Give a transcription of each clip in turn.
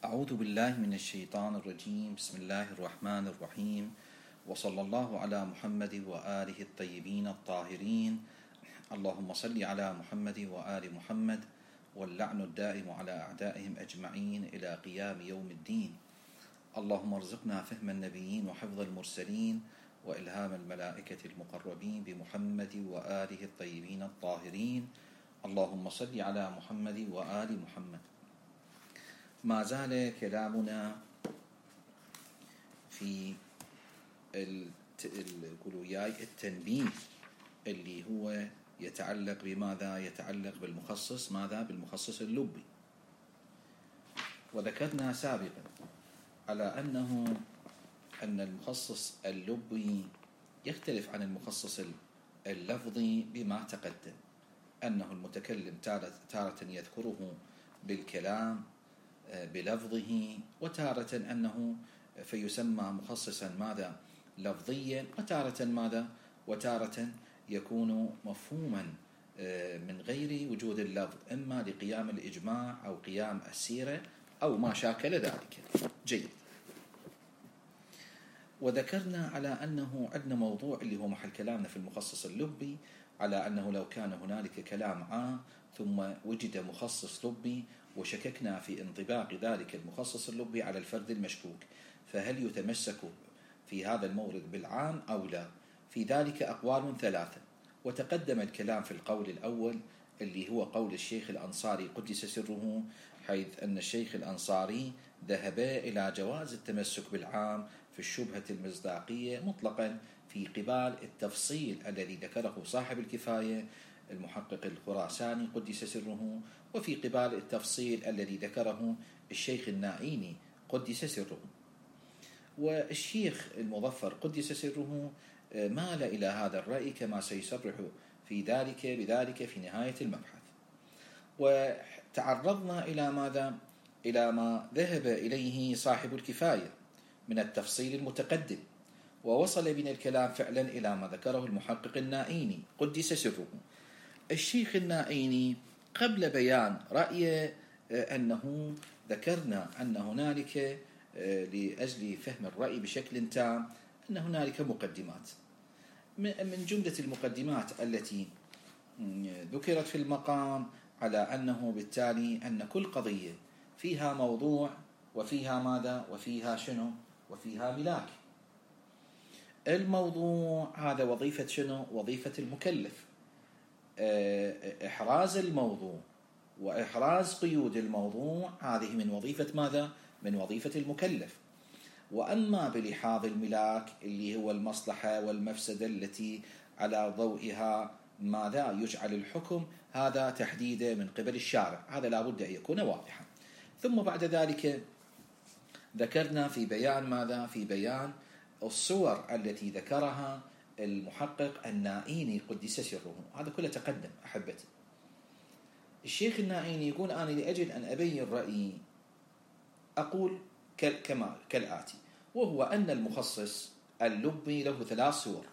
أعوذ بالله من الشيطان الرجيم. بسم الله الرحمن الرحيم، وصلى الله على محمد وآله الطيبين الطاهرين. اللهم صل على محمد وآل محمد، واللعن الدائم على أعدائهم أجمعين إلى قيام يوم الدين. اللهم ارزقنا فهم النبيين وحفظ المرسلين وإلهام الملائكة المقربين بمحمد وآله الطيبين الطاهرين. اللهم صل على محمد وآل محمد. ما زال كلامنا في التنبيه اللي هو يتعلق بماذا؟ يتعلق بالمخصص، ماذا؟ بالمخصص اللبي. وذكرنا سابقا على أن المخصص اللبي يختلف عن المخصص اللفظي بما تقدم، أنه المتكلم تارة يذكره بالكلام بلفظه، وتارة أنه فيسمى مخصصا ماذا؟ لفظيا، وتارة ماذا؟ وتارة يكون مفهوما من غير وجود اللفظ، إما لقيام الإجماع أو قيام السيرة أو ما شاكل ذلك. جيد. وذكرنا على أنه عندنا موضوع اللي هو محل كلامنا في المخصص اللبي، على أنه لو كان هنالك كلام عام ثم وجد مخصص لبي وشككنا في انطباق ذلك المخصص اللبي على الفرد المشكوك، فهل يتمسك في هذا المورد بالعام أو لا؟ في ذلك أقوال ثلاثة. وتقدم الكلام في القول الأول اللي هو قول الشيخ الأنصاري قدس سره، حيث أن الشيخ الأنصاري ذهب إلى جواز التمسك بالعام في الشبهة المصداقية مطلقا في قبال التفصيل الذي ذكره صاحب الكفاية المحقق الخراساني قدس سره، وفي قبال التفصيل الذي ذكره الشيخ النائيني قدس سره. والشيخ المظفر قدس سره مال إلى هذا الرأي كما سيصرح بذلك في نهاية المبحث. وتعرضنا إلى ماذا؟ إلى ما ذهب إليه صاحب الكفاية من التفصيل المتقدم، ووصل بنا الكلام فعلا إلى ما ذكره المحقق النائيني قدس سره. الشيخ النائيني قبل بيان رأيه أنه ذكرنا أن هنالك لأجل فهم الرأي بشكل تام أن هنالك مقدمات. من جملة المقدمات التي ذكرت في المقام على أنه بالتالي أن كل قضية فيها موضوع وفيها ماذا؟ وفيها شنو؟ وفيها ملاك. الموضوع هذا وظيفة شنو؟ وظيفة المكلف، إحراز الموضوع وإحراز قيود الموضوع، هذه من وظيفة ماذا؟ من وظيفة المكلف. وأما بلحاظ الملاك اللي هو المصلحة والمفسدة التي على ضوئها ماذا يجعل الحكم، هذا تحديده من قبل الشارع، هذا لا بد أن يكون واضحا. ثم بعد ذلك ذكرنا في بيان ماذا؟ في بيان الصور التي ذكرها المحقق النائيني قدس سره. هذا كله تقدم أحبتي. الشيخ النائيني يقول: أنا لأجل أن أبين رأيي أقول كالآتي، وهو أن المخصص اللبي له 3 صور.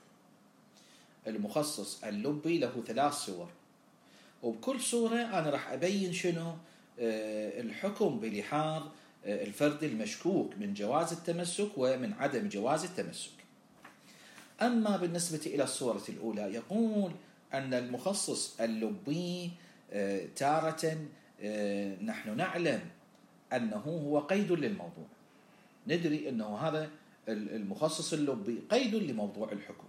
المخصص اللبي له 3 صور، وبكل صورة أنا راح أبين شنو الحكم بلحاظ الفرد المشكوك من جواز التمسك ومن عدم جواز التمسك. أما بالنسبة إلى الصورة الأولى يقول أن المخصص اللبي تارة نحن نعلم أنه هو قيد للموضوع، ندري أنه هذا المخصص اللبي قيد لموضوع الحكم،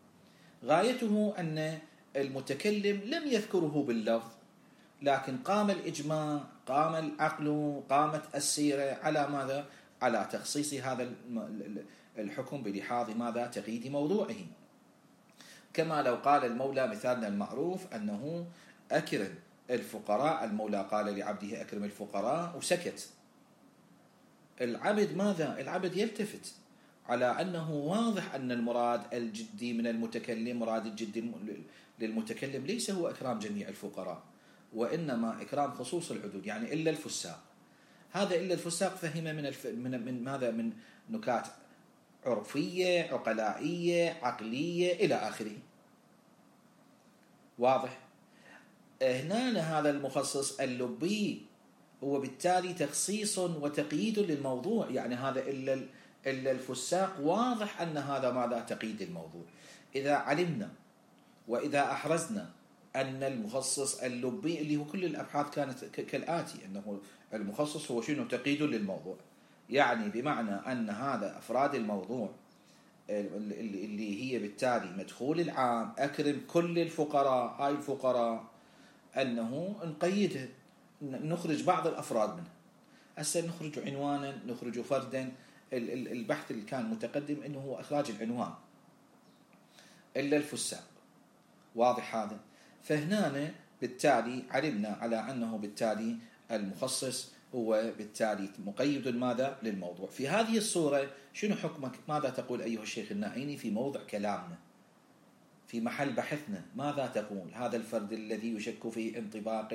غايته أن المتكلم لم يذكره باللفظ، لكن قام الإجماع، قام العقل، قامت السيرة على ماذا؟ على تخصيص هذا الحكم بلحاظ ماذا؟ تقييد موضوعه. كما لو قال المولى مثالنا المعروف أنه أكرم الفقراء، المولى قال لعبده أكرم الفقراء وسكت. العبد ماذا؟ العبد يلتفت على أنه واضح أن المراد الجدي من المتكلم، مراد الجدي للمتكلم ليس هو إكرام جميع الفقراء، وإنما إكرام خصوص العدود، يعني إلا الفساق. هذا إلا الفساق فهم من ماذا؟ من نكات عرفية، عقلائية، عقلية إلى آخره. واضح؟ هنا هذا المخصص اللبي هو بالتالي تخصيص وتقييد للموضوع، يعني هذا إلا الفساق واضح أن هذا ماذا تقييد الموضوع. إذا علمنا وإذا أحرزنا أن المخصص اللبي اللي هو كل الأبحاث كانت كالآتي، أنه المخصص هو شنو؟ تقييد للموضوع، يعني بمعنى أن هذا أفراد الموضوع اللي هي بالتالي مدخول العام أكرم كل الفقراء، هاي الفقراء أنه نقيدها، نخرج بعض الأفراد منها. هسه نخرج عنوانا، نخرج فردا. البحث اللي كان متقدم أنه هو إخراج العنوان إلا الفساق، واضح هذا. فهنا بالتالي علمنا على أنه بالتالي المخصص هو بالتالي مقيد ماذا للموضوع. في هذه الصورة شنو حكمك؟ ماذا تقول أيها الشيخ النائيني في موضع كلامنا في محل بحثنا؟ ماذا تقول؟ هذا الفرد الذي يشك في انطباق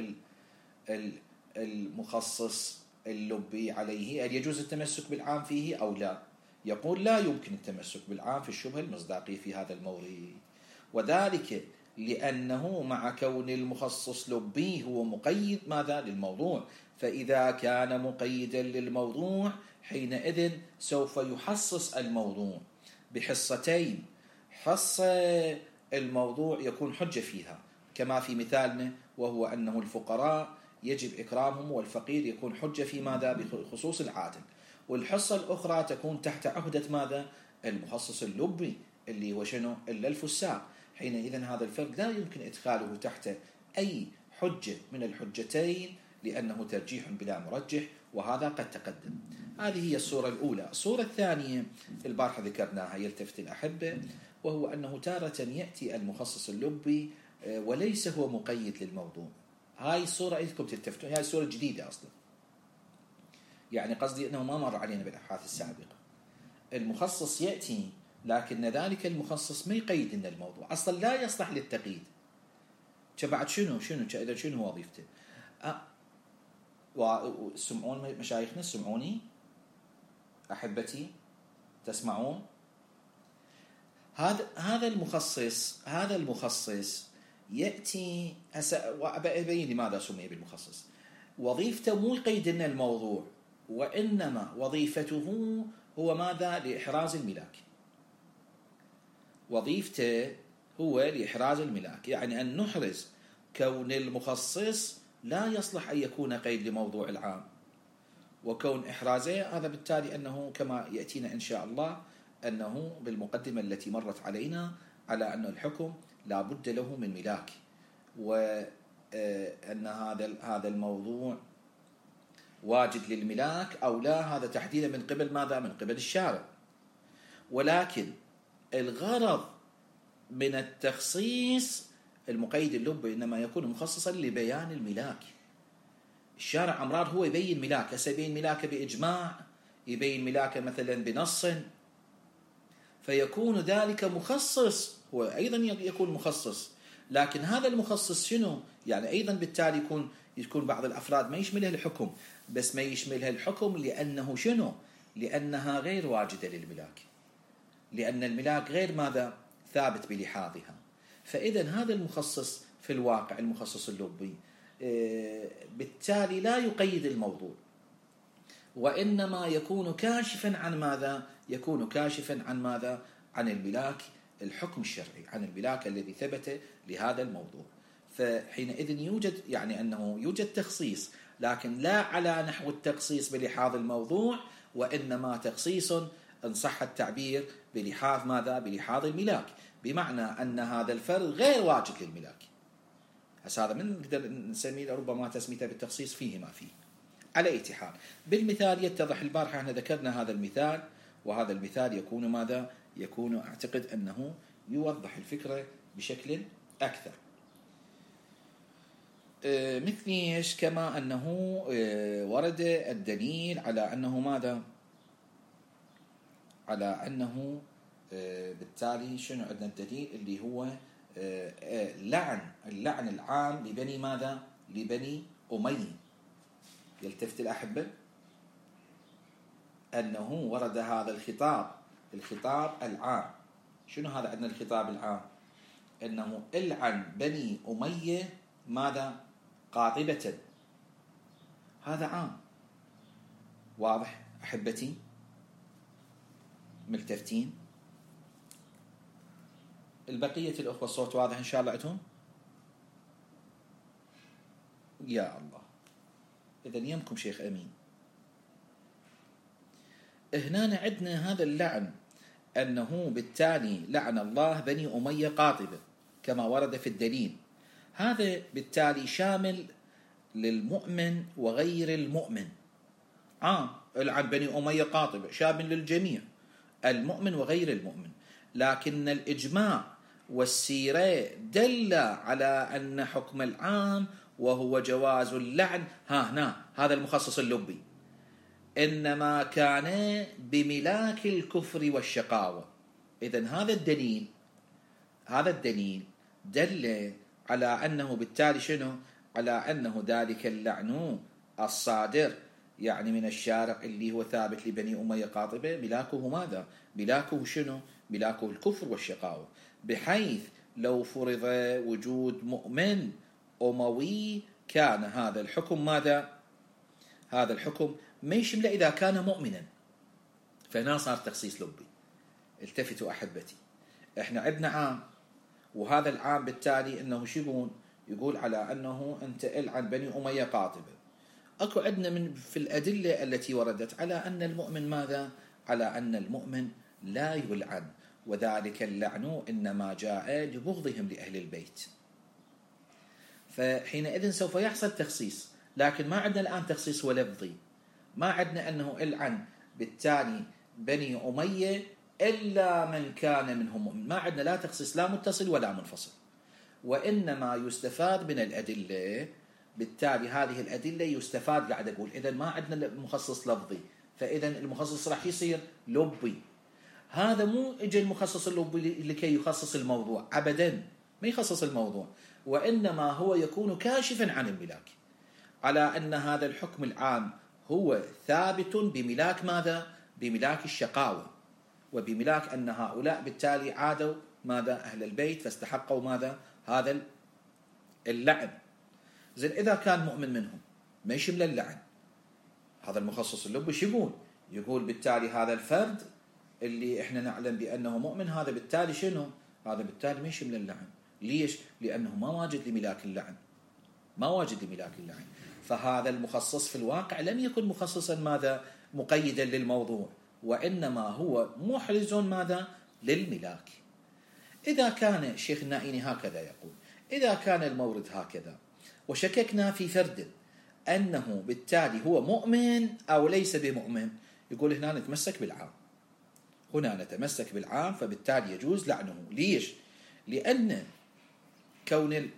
المخصص اللبي عليه، هل يجوز التمسك بالعام فيه أو لا؟ يقول لا يمكن التمسك بالعام في الشبهة المصداقية في هذا المورد، وذلك لأنه مع كون المخصص لبي هو مقيد ماذا للموضوع، فإذا كان مقيدا للموضوع حينئذ سوف يحصص الموضوع بحصتين. حصة الموضوع يكون حجة فيها كما في مثالنا، وهو أنه الفقراء يجب إكرامهم، والفقير يكون حجة في ماذا؟ بخصوص العادل. والحصة الأخرى تكون تحت عهدة ماذا؟ المخصص اللبي اللي هو شنو؟ إلا الفساق. حينئذ هذا الفرد لا يمكن إدخاله تحت أي حجة من الحجتين لأنه ترجيح بلا مرجح، وهذا قد تقدم. هذه هي الصورة الأولى. الصورة الثانية البارحة ذكرناها يلتفت الأحبة، وهو أنه تارة يأتي المخصص اللبي وليس هو مقيد للموضوع. هاي الصورة إذكم تلتفتون، هاي الصورة جديدة أصلا، يعني قصدي أنه ما مر علينا بالأبحاث السابقة. المخصص يأتي لكن ذلك المخصص ما يقيد لنا الموضوع، أصلا لا يصلح للتقييد. بعد شنو إذا شنو وظيفته؟ وسمعون مشايخنا، سمعوني أحبتي، تسمعون؟ هذا المخصص يأتي وأبين لماذا سمي بالمخصص. وظيفته مو يقيد لنا الموضوع، وإنما وظيفته هو ماذا؟ لإحراز الملاك. وظيفته هو لإحراز الملاك، يعني أن نحرز كون المخصص لا يصلح أن يكون قيد لموضوع العام، وكون إحرازه هذا بالتالي أنه كما يأتينا إن شاء الله أنه بالمقدمة التي مرت علينا على أن الحكم لا بد له من ملاك، وأن هذا الموضوع واجد للملاك أو لا، هذا تحديدا من قبل ماذا؟ من قبل الشارع. ولكن الغرض من التخصيص المقيد اللبي إنما يكون مخصصا لبيان الملاك. الشارع أمرار هو يبين ملاك، هسه يبين ملاكه بإجماع، يبين ملاكه مثلا بنص، فيكون ذلك مخصص، هو أيضا يكون مخصص. لكن هذا المخصص شنو؟ يعني أيضا بالتالي يكون بعض الأفراد ما يشملها الحكم، بس ما يشملها الحكم لأنه شنو؟ لأنها غير واجدة للملاك، لأن الملاك غير ماذا؟ ثابت بلحاظها. فإذا هذا المخصص في الواقع المخصص اللبي بالتالي لا يقيد الموضوع، وإنما يكون كاشفا عن ماذا؟ يكون كاشفا عن ماذا؟ عن الملاك الحكم الشرعي، عن الملاك الذي ثبت لهذا الموضوع. فحينئذ يوجد يعني أنه يوجد تخصيص، لكن لا على نحو التخصيص بلحاظ الموضوع، وإنما تخصيص إن صح التعبير بلحاظ ماذا؟ بلحاظ الملاك، بمعنى أن هذا الفرد غير واجد للملاك. هذا من نقدر نسميه ربما تسميته بالتخصيص فيه ما فيه. على أي حال بالمثال يتضح. البارحة احنا ذكرنا هذا المثال، وهذا المثال يكون ماذا؟ يكون أعتقد أنه يوضح الفكرة بشكل أكثر. مثل ايش؟ كما أنه ورد الدليل على أنه ماذا؟ على أنه بالتالي شنو عندنا الدليل اللي هو اللعن العام لبني ماذا؟ لبني أمية. يلتفت الأحبة أنه ورد هذا الخطاب العام. شنو هذا عندنا الخطاب العام؟ أنه العن بني أمية ماذا؟ قاطبة. هذا عام. واضح أحبتي؟ ملتفتين؟ البقية الأخوة الصوت واضح إن شاء الله عندهم؟ يا الله. إذن يمكم شيخ أمين. هنا عندنا هذا اللعن، أنه بالتالي لعن الله بني أمية قاطبة كما ورد في الدليل. هذا بالتالي شامل للمؤمن وغير المؤمن. العن بني أمية قاطبة شامل للجميع، المؤمن وغير المؤمن. لكن الإجماع والسيرة دل على أن حكم العام وهو جواز اللعن هنا هذا المخصص اللبي إنما كان بملاك الكفر والشقاوة. إذن هذا الدليل دل على أنه بالتالي شنو؟ على أنه ذلك اللعن الصادر يعني من الشارع اللي هو ثابت لبني أمية قاطبة ملاكه ماذا؟ ملاكه شنو؟ ملاكه الكفر والشقاوة، بحيث لو فرض وجود مؤمن أموي كان هذا الحكم ماذا؟ هذا الحكم ما يشمل إذا كان مؤمنا. فهنا صار تخصيص لبي. التفتوا أحبتي، احنا عندنا عام، وهذا العام بالتالي انه شو يقول على انه انت العن بني أمية قاطبة. اكو عندنا من في الأدلة التي وردت على ان المؤمن ماذا؟ على ان المؤمن لا يلعن، وذلك اللعن انما جاء لبغضهم لأهل البيت. فحينئذ سوف يحصل تخصيص، لكن ما عندنا الآن تخصيص ولفظي. ما عندنا أنه العن بالتالي بني أمية إلا من كان منهم مؤمن. ما عندنا لا تخصيص لا متصل ولا منفصل، وإنما يستفاد من الأدلة. بالتالي هذه الأدلة يستفاد، قاعد أقول إذا ما عندنا مخصص لفظي، فإذا المخصص راح يصير لبي. هذا مو إجا المخصص اللبي لكي يخصص الموضوع أبدا، ما يخصص الموضوع، وإنما هو يكون كاشفا عن الملاك، على أن هذا الحكم العام هو ثابت بملاك ماذا؟ بملاك الشقاوة، وبملاك أن هؤلاء بالتالي عادوا ماذا؟ أهل البيت، فاستحقوا ماذا؟ هذا اللعن. زين إذا كان مؤمن منهم ما يشمل اللعن، هذا المخصص اللبي شو يقول بالتالي هذا الفرد اللي احنا نعلم بأنه مؤمن هذا بالتالي شنو؟ هذا بالتالي ما يشمل اللعن. ليش؟ لأنه ما واجد لملاك اللعن، ما واجد لملاك اللعن. فهذا المخصص في الواقع لم يكن مخصصا ماذا؟ مقيدا للموضوع، وإنما هو محرز ماذا؟ للملاك. إذا كان الشيخ النائيني هكذا يقول، إذا كان المورد هكذا وشككنا في فرد أنه بالتالي هو مؤمن أو ليس بمؤمن، يقول هنا نتمسك بالعام، هنا نتمسك بالعام، فبالتالي يجوز لعنه. ليش؟ لأن كون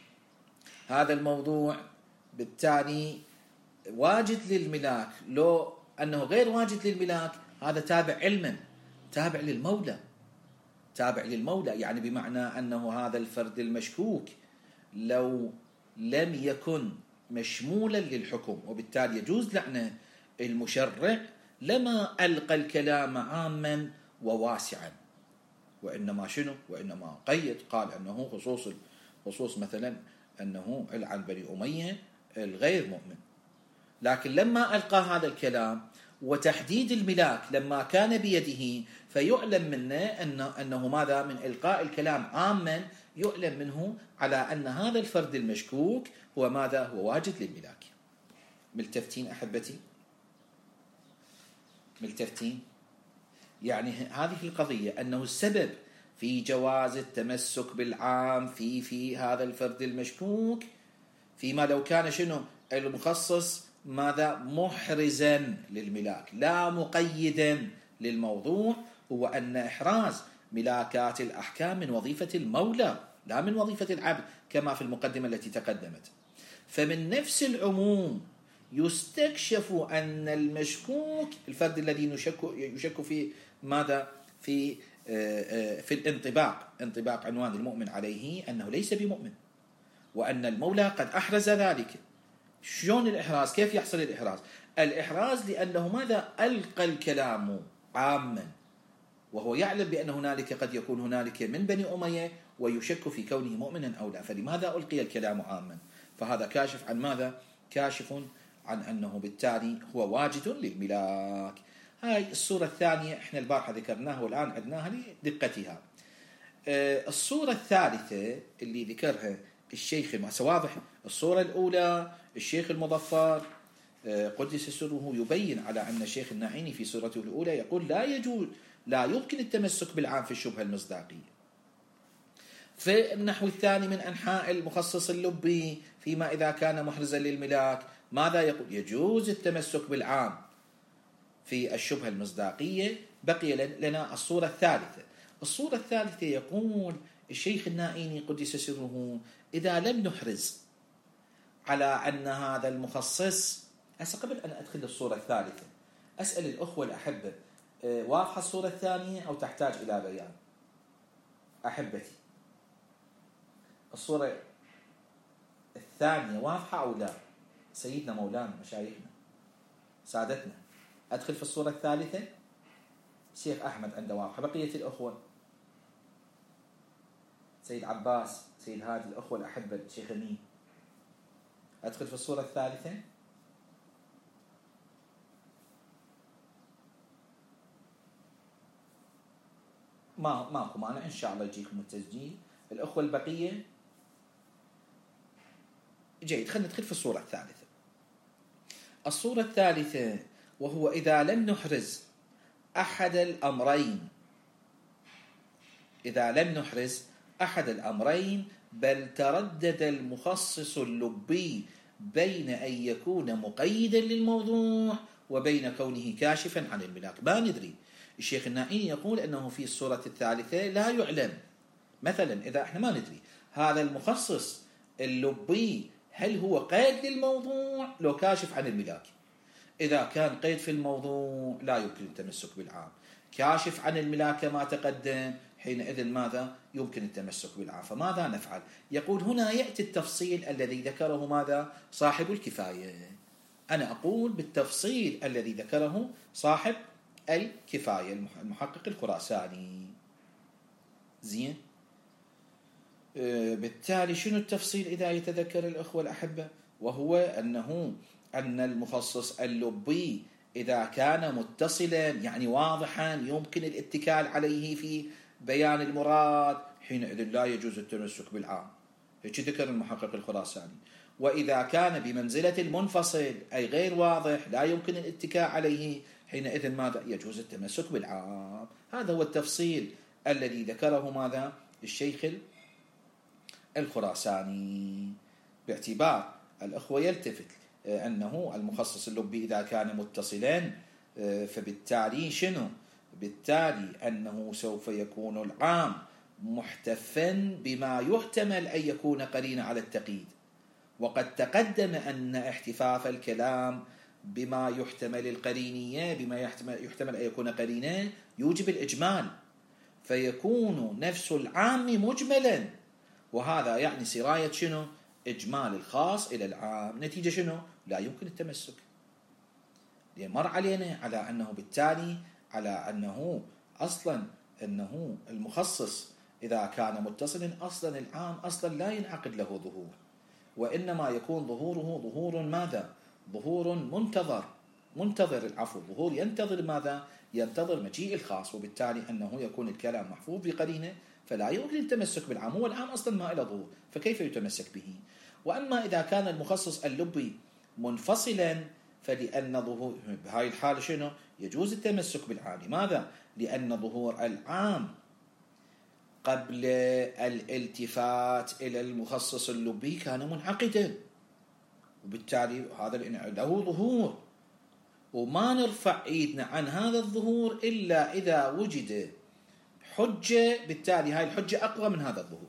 هذا الموضوع بالتالي واجد للملاك، لو أنه غير واجد للملاك هذا تابع علما، تابع للمولى، تابع للمولى، يعني بمعنى أنه هذا الفرد المشكوك لو لم يكن مشمولا للحكم وبالتالي يجوز لعنه، المشرع لما ألقى الكلام عاما وواسعا، وإنما شنو؟ وإنما قيد، قال أنه خصوص مثلا أنه العن بني أمية الغير مؤمن. لكن لما ألقى هذا الكلام وتحديد الملاك لما كان بيده، فيعلم منه أنه ماذا؟ من إلقاء الكلام عاما يعلم منه على أن هذا الفرد المشكوك هو ماذا؟ هو واجد للملاك. ملتفتين أحبتي؟ ملتفتين؟ يعني هذه القضية أنه السبب في جواز التمسك بالعام في هذا الفرد المشكوك، فيما لو كان شنو؟ المخصص ماذا؟ محرزا للملاك لا مقيدا للموضوع، هو أن إحراز ملاكات الأحكام من وظيفة المولى لا من وظيفة العبد، كما في المقدمة التي تقدمت. فمن نفس العموم يستكشف أن المشكوك الفرد الذي يشك في ماذا؟ في انطباق عنوان المؤمن عليه أنه ليس بمؤمن، وأن المولى قد أحرز ذلك. شلون الإحراز؟ كيف يحصل الإحراز؟ الإحراز لأنه ماذا؟ ألقى الكلام عاما، وهو يعلم بأن هنالك قد يكون هنالك من بني أمية ويشك في كونه مؤمنا أو لا، فلماذا ألقي الكلام عاما؟ فهذا كاشف عن ماذا؟ كاشف عن أنه بالتالي هو واجد للملاك. هاي الصورة الثانية احنا البارحة ذكرناها والآن عدناها لدقتها. الصورة الثالثة اللي ذكرها الشيخ واضح. الصورة الأولى الشيخ المظفر قدس سره يبين على أن الشيخ الناعيني في صورته الأولى يقول لا يمكن التمسك بالعام في الشبهة المصداقية. في النحو الثاني من أنحاء المخصص اللبي فيما إذا كان محرزا للملاك ماذا يقول؟ يجوز التمسك بالعام في الشبهة المصداقية. بقي لنا الصورة الثالثة. الصورة الثالثة يقول الشيخ الناعيني قدس سره إذا لم نحرز على أن هذا المخصص. قبل أن أدخل الصورة الثالثة أسأل الأخوة الأحبة، واضحة الصورة الثانية أو تحتاج إلى بيان؟ أحبتي، الصورة الثانية واضحة أو لا؟ سيدنا مولانا مشايخنا سادتنا، أدخل في الصورة الثالثة. الشيخ أحمد عنده واضحة، بقية الأخوة سيد عباس، سيد هادي، الأخوة الأحبة الشيخ أمين، أدخل في الصورة الثالثة. ماكو مانع، إن شاء الله يجيكم التسجيل. الأخوة البقية جيد. خلينا ندخل في الصورة الثالثة. الصورة الثالثة وهو إذا لم نحرز أحد الأمرين، إذا لم نحرز أحد الأمرين بل تردد المخصص اللبي بين أن يكون مقيدا للموضوع وبين كونه كاشفا عن الملاك. ما ندري. الشيخ الناعيني يقول أنه في الصورة الثالثة لا يعلم. مثلا إذا احنا ما ندري هذا المخصص اللبي هل هو قيد للموضوع لو كاشف عن الملاك. إذا كان قيد في الموضوع لا يمكن التمسك بالعام. كاشف عن الملاك كما تقدم، حينئذ ماذا؟ يمكن التمسك بالعام. فماذا نفعل؟ يقول هنا يأتي التفصيل الذي ذكره ماذا؟ صاحب الكفاية. أنا أقول بالتفصيل الذي ذكره صاحب الكفاية المحقق الخراساني. زين. بالتالي شنو التفصيل إذا يتذكر الأخوة الأحبة؟ وهو أن المخصص اللبي إذا كان متصلا يعني واضحا يمكن الاتكال عليه في بيان المراد، حينئذ لا يجوز التمسك بالعام. هيك ذكر المحقق الخراساني. وإذا كان بمنزلة المنفصل أي غير واضح لا يمكن الاتكاء عليه، حينئذ ماذا؟ يجوز التمسك بالعام. هذا هو التفصيل الذي ذكره ماذا؟ الشيخ الخراساني. باعتبار الأخوة يلتفت أنه المخصص اللبي إذا كان متصلا فبالتالي شنو؟ بالتالي أنه سوف يكون العام محتفا بما يحتمل أن يكون قرينة على التقييد. وقد تقدم أن احتفاف الكلام بما يحتمل القرينية، بما يحتمل أن يكون قرينة، يوجب الإجمال، فيكون نفس العام مجملا، وهذا يعني سراية شنو؟ إجمال الخاص إلى العام. نتيجة شنو؟ لا يمكن التمسك، لأن مر علينا على أنه بالتالي على أنه أصلا أنه المخصص إذا كان متصلا أصلا العام أصلا لا ينعقد له ظهور، وإنما يكون ظهوره ظهور ماذا؟ ظهور منتظر العفو. ظهور ينتظر ماذا؟ ينتظر مجيء الخاص، وبالتالي أنه يكون الكلام محفوظ بقرينة فلا يمكن التمسك بالعام. هو العام أصلا ما له ظهور فكيف يتمسك به؟ وأما إذا كان المخصص اللبي منفصلا فلأن ظهور بهاي الحالة شنو؟ يجوز التمسك بالعام. لماذا؟ لأن ظهور العام قبل الالتفات إلى المخصص اللبي كان منعقدا، وبالتالي هذا له ظهور، وما نرفع ايدنا عن هذا الظهور إلا إذا وجد حجة، بالتالي هاي الحجة أقوى من هذا الظهور.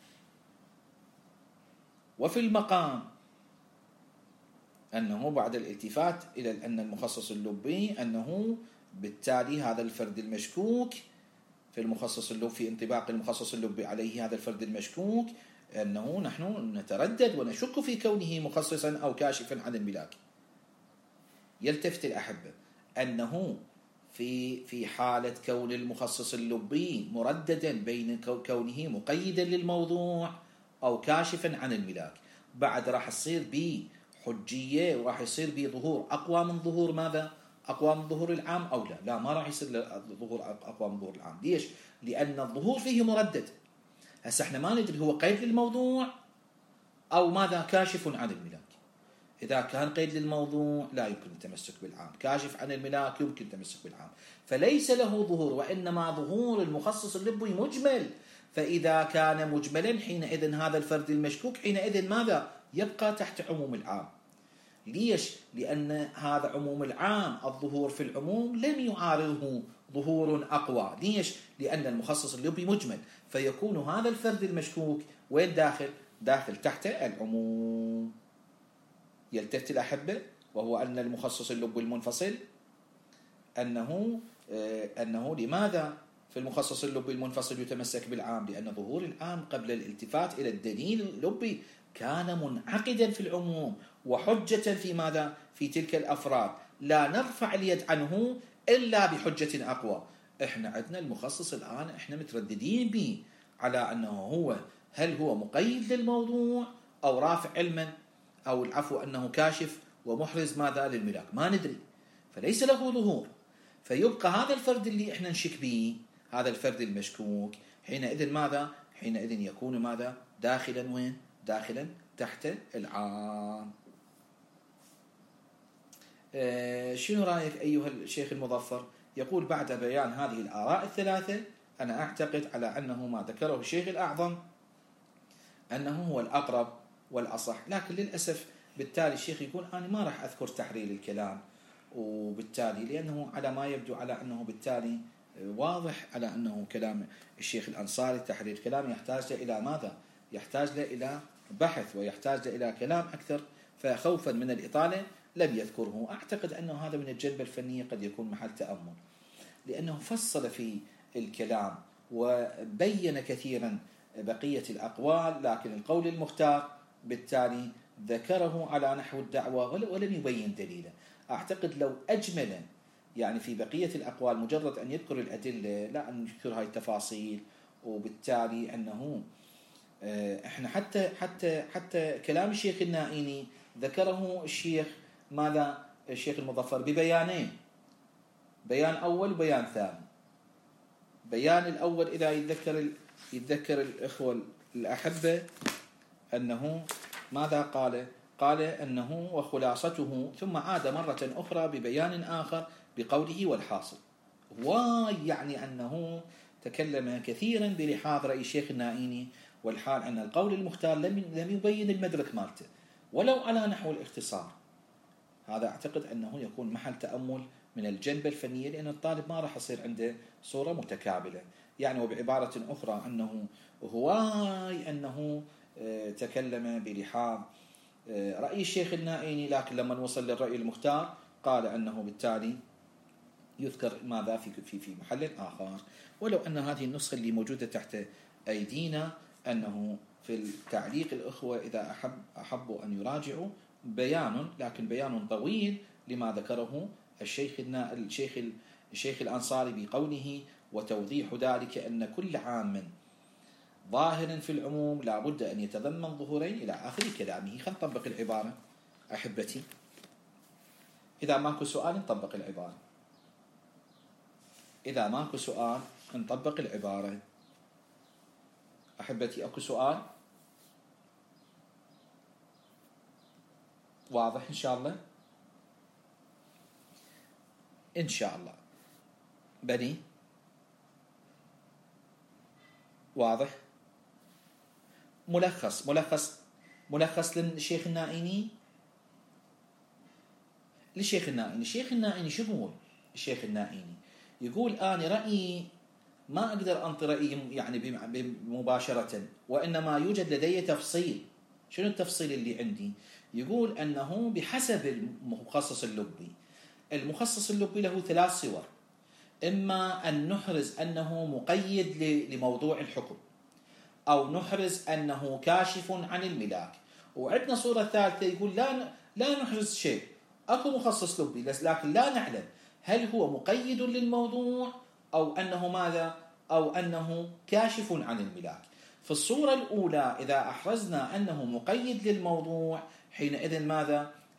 وفي المقام أنه بعد الالتفات إلى أن المخصص اللبي أنه بالتالي هذا الفرد المشكوك في المخصص اللبي، في انطباق المخصص اللبي عليه هذا الفرد المشكوك، أنه نحن نتردد ونشك في كونه مخصصا أو كاشفا عن الملاك. يلتفت الأحبة أنه في حالة كون المخصص اللبي مرددا بين كونه مقيدا للموضوع أو كاشفا عن الملاك، بعد راح تصير حجية وراح يصير به ظهور أقوى من ظهور ماذا؟ أقوى من ظهور العام أو لا؟ لا، ما راح يصير ظهور أقوى من ظهور العام. ليش؟ لأن الظهور فيه مردد. هسه احنا ما ندري هو قيد للموضوع أو ماذا؟ كاشف عن الملاك. إذا كان قيد للموضوع لا يمكن التمسك بالعام، كاشف عن الملاك يمكن التمسك بالعام، فليس له ظهور، وإنما ظهور المخصص اللبي مجمل. فإذا كان مجملا حينئذ هذا الفرد المشكوك حينئذ ماذا؟ يبقى تحت عموم العام. ليش؟ لأن هذا عموم العام، الظهور في العموم لم يعارضه ظهور أقوى. ليش؟ لأن المخصص اللبي مجمل، فيكون هذا الفرد المشكوك وين داخل؟ داخل تحت العموم. يلتفت الأحبة وهو أن المخصص اللبي المنفصل أنه لماذا في المخصص اللبي المنفصل يتمسك بالعام؟ لأن ظهور العام قبل الالتفات إلى الدليل اللبي كان منعقدا في العموم وحجة في ماذا؟ في تلك الأفراد، لا نرفع اليد عنه إلا بحجة أقوى. إحنا عندنا المخصص الآن إحنا مترددين به على أنه هل هو مقيد للموضوع أو رافع علما، أو العفو أنه كاشف ومحرز ماذا؟ للملاك، ما ندري، فليس له ظهور. فيبقى هذا الفرد اللي إحنا نشك به، هذا الفرد المشكوك، حينئذ ماذا؟ حينئذ يكون ماذا؟ داخلا وين؟ داخلا تحت العام. شنو رأيك أيها الشيخ المظفر؟ يقول بعد بيان هذه الآراء الثلاثة أنا أعتقد على أنه ما ذكره الشيخ الأعظم أنه هو الأقرب والأصح، لكن للأسف بالتالي الشيخ يقول أنا ما راح أذكر تحرير الكلام، وبالتالي لأنه على ما يبدو على أنه بالتالي واضح على أنه كلام الشيخ الأنصاري تحرير كلام يحتاج إلى ماذا؟ يحتاج إلى بحث ويحتاج إلى كلام أكثر، فخوفا من الإطالة لم يذكره. أعتقد أنه هذا من الجنبة الفنية قد يكون محل تأمل، لأنه فصل في الكلام وبين كثيرا بقية الأقوال، لكن القول المختار بالتالي ذكره على نحو الدعوة ولم يبين دليله. أعتقد لو أجمل يعني في بقية الأقوال مجرد أن يذكر الأدلة لا أن يذكر هاي التفاصيل، وبالتالي أنه احنا حتى كلام الشيخ النائيني ذكره الشيخ ماذا؟ الشيخ المظفر ببيانين، بيان أول وبيان ثاني. بيان الأول إذا يتذكر الإخوة الأحبة أنه ماذا قال؟ قال أنه وخلاصته، ثم عاد مرة أخرى ببيان آخر بقوله والحاصل. ويعني أنه تكلم كثيرا بلحاظ رأي الشيخ النائيني، والحال أن القول المختار لم يبين المدرك مالته ولو على نحو الاختصار. هذا أعتقد أنه يكون محل تأمل من الجنبة الفنية، لأن الطالب ما راح يصير عنده صورة متكاملة. يعني وبعبارة أخرى أنه تكلم بلحاظ رأي الشيخ النائيني، لكن لما وصل للرأي المختار قال أنه بالتالي يذكر ماذا في محل آخر. ولو أن هذه النسخة اللي موجودة تحت أيدينا أنه في التعليق الأخوة إذا أحبوا أن يراجعوا بيان، لكن بيان طويل لما ذكره الشيخ الأنصاري بقوله وتوضيح ذلك أن كل عام ظاهر في العموم لا بد أن يتضمن ظهورين إلى آخر كلامه. خلينا نطبق العبارة أحبتي، إذا ماكو سؤال نطبق العبارة، إذا ماكو سؤال نطبق العبارة. أحبتي أكو سؤال؟ واضح إن شاء الله؟ إن شاء الله بني واضح. ملخص للشيخ النائيني. الشيخ النائيني شو هو؟ الشيخ النائيني يقول أنا رأيي ما أقدر أنطي رأيي يعني مباشرة، وإنما يوجد لدي تفصيل. شنو التفصيل اللي عندي؟ يقول أنه بحسب المخصص اللبي. المخصص اللبي له 3 صور، إما أن نحرز أنه مقيد لموضوع الحكم، أو نحرز أنه كاشف عن الملاك، وعندنا صورة ثالثة يقول لا نحرز شيء، أكو مخصص لبي لكن لا نعلم هل هو مقيد للموضوع أو أنه ماذا؟ أو أنه كاشف عن الملاك. في الصورة الأولى إذا أحرزنا أنه مقيد للموضوع حينئذ ماذا؟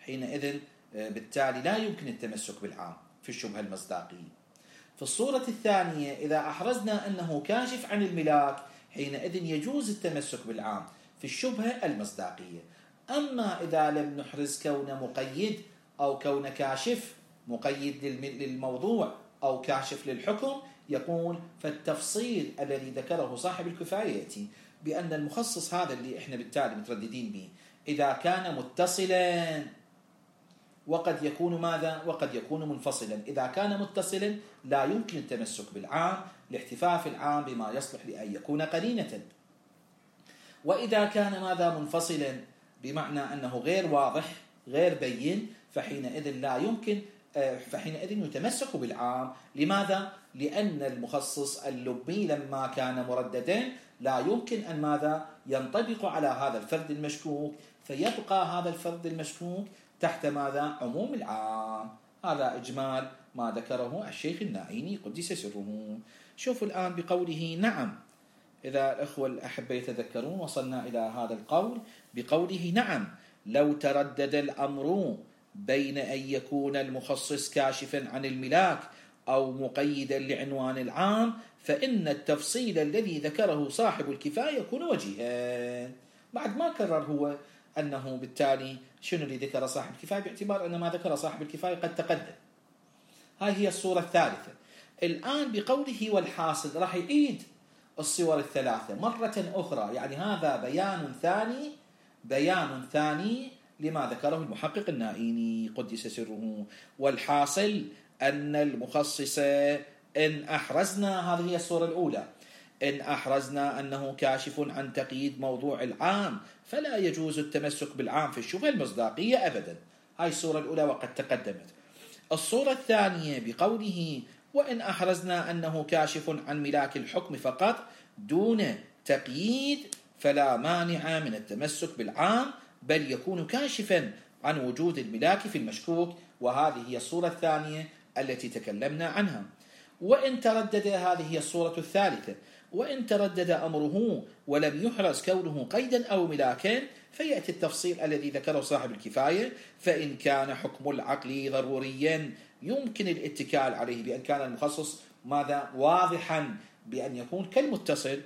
حينئذ بالتالي لا يمكن التمسك بالعام في الشبهة المصداقية. في الصورة الثانية إذا أحرزنا أنه كاشف عن الملاك حينئذ يجوز التمسك بالعام في الشبهة المصداقية. أما إذا لم نحرز كون مقيد أو كون كاشف مقيد للموضوع أو كاشف للحكم، يقول فالتفصيل الذي ذكره صاحب الكفاية يأتي بأن المخصص هذا اللي إحنا بالتالي مترددين به إذا كان متصلا وقد يكون ماذا؟ وقد يكون منفصلا. إذا كان متصلا لا يمكن التمسك بالعام لاحتفاف العام بما يصلح لأن يكون قرينة. وإذا كان ماذا؟ منفصلا بمعنى أنه غير واضح غير بين، فحينئذ لا يمكن، فحينئذ يتمسك بالعام. لماذا؟ لأن المخصص اللبي لما كان مرددا لا يمكن أن ماذا؟ ينطبق على هذا الفرد المشكوك، فيبقى هذا الفرد المشكوك تحت ماذا؟ عموم العام. هذا إجمال ما ذكره الشيخ الناعيني قدس سره. شوفوا الآن بقوله نعم، إذا الأخوة الأحبة يتذكرون وصلنا إلى هذا القول بقوله نعم لو تردد الأمر بين أن يكون المخصص كاشفا عن الملاك أو مقيدا لعنوان العام فإن التفصيل الذي ذكره صاحب الكفاية يكون وجيها. بعد ما كرر هو أنه بالتالي شنو اللي ذكر صاحب الكفاية باعتبار أن ما ذكر صاحب الكفاية قد تقدم. هاي هي الصورة الثالثة. الآن بقوله والحاصل راح يعيد الصور الثلاثة مرة أخرى، يعني هذا بيان ثاني لما ذكره المحقق النائيني قدس سره. والحاصل أن المخصص إن أحرزنا، هذه هي الصورة الأولى، إن أحرزنا أنه كاشف عن تقييد موضوع العام فلا يجوز التمسك بالعام في الشبهة المصداقية أبدا. هاي الصورة الأولى وقد تقدمت. الصورة الثانية بقوله وإن أحرزنا أنه كاشف عن ملاك الحكم فقط دون تقييد فلا مانع من التمسك بالعام بل يكون كاشفا عن وجود الملاك في المشكوك، وهذه هي الصورة الثانية التي تكلمنا عنها. وإن تردد، هذه هي الصورة الثالثة، وإن تردد أمره ولم يحرز كونه قيدا أو ملاكا فيأتي التفصيل الذي ذكره صاحب الكفاية. فإن كان حكم العقل ضروريا يمكن الاتكال عليه بأن كان المخصص ماذا؟ واضحا بأن يكون كالمتصل،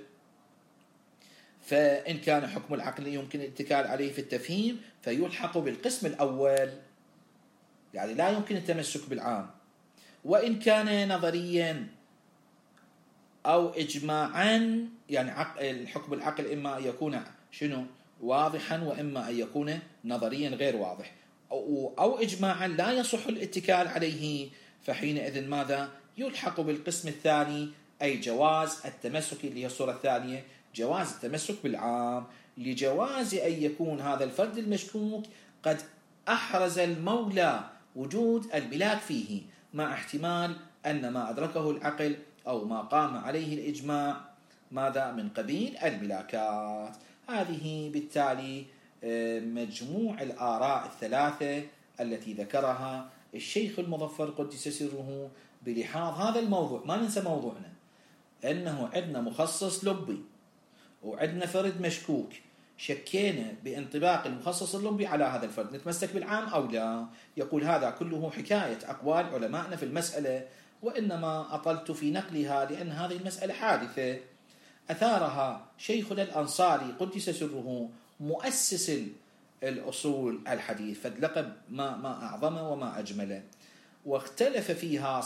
فإن كان حكم العقل يمكن الاتكال عليه في التفهيم فيلحق بالقسم الأول، يعني لا يمكن التمسك بالعام. وإن كان نظريا أو إجماعا، يعني الحكم العقل إما أن يكون شنو؟ واضحا، وإما أن يكون نظريا غير واضح، أو إجماعا لا يصح الاتكال عليه، فحينئذ ماذا؟ يلحق بالقسم الثاني، أي جواز التمسك، اللي هي الصورة الثانية، جواز التمسك بالعام لجواز أن يكون هذا الفرد المشكوك قد أحرز المولى وجود الملاك فيه، مع احتمال أن ما أدركه العقل أو ما قام عليه الإجماع ماذا؟ من قبيل الملاكات. هذه بالتالي مجموع الآراء الثلاثة التي ذكرها الشيخ المظفر قدس سره بلحاظ هذا الموضوع. ما ننسى موضوعنا أنه عندنا مخصص لبي وعندنا فرد مشكوك، شكينا بانطباق المخصص اللبي على هذا الفرد، نتمسك بالعام أو لا؟ يقول هذا كله حكاية أقوال علمائنا في المسألة، وإنما أطلت في نقلها لأن هذه المسألة حادثة أثارها شيخنا الأنصاري قدس سره مؤسس الأصول الحديث، فاللقب ما أعظم وما أجمله، واختلف فيها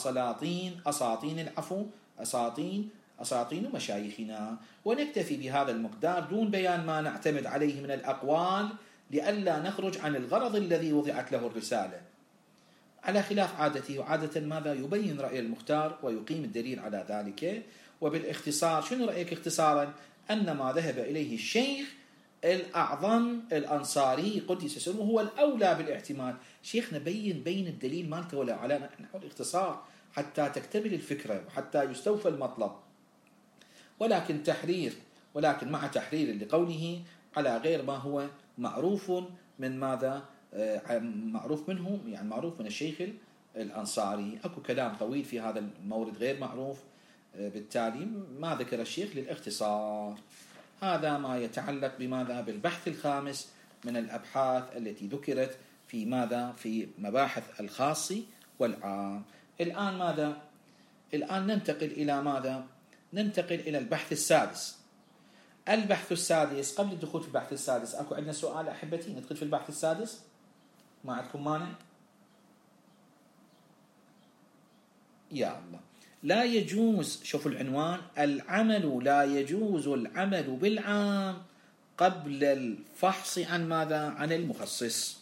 أساطين مشايخنا. ونكتفي بهذا المقدار دون بيان ما نعتمد عليه من الأقوال لئلا نخرج عن الغرض الذي وضعت له الرسالة، على خلاف عادته. وعادة ماذا؟ يبين رأي المختار ويقيم الدليل على ذلك. وبالاختصار، شنو رأيك اختصارا؟ أن ما ذهب إليه الشيخ الأعظم الأنصاري قدس سره هو الأولى بالاحتمال. شيخنا بين الدليل مالته ولا على نحو الاختصار حتى تكتمل الفكرة وحتى يستوفى المطلب، ولكن مع تحرير لقوله على غير ما هو معروف من ماذا؟ معروف منه، يعني معروف من الشيخ الأنصاري. أكو كلام طويل في هذا المورد غير معروف، بالتالي ما ذكر الشيخ للاختصار. هذا ما يتعلق بماذا؟ بالبحث الخامس من الأبحاث التي ذكرت في ماذا؟ في مباحث الخاص والعام. الآن ماذا؟ الآن ننتقل إلى ماذا؟ ننتقل إلى البحث السادس. البحث السادس، قبل الدخول في البحث السادس أكو عندنا سؤال أحبتي، ندخل في البحث السادس؟ ما عندكم مانع؟ يا الله. لا يجوز، شوفوا العنوان، العمل لا يجوز العمل بالعام قبل الفحص عن ماذا؟ عن المخصص.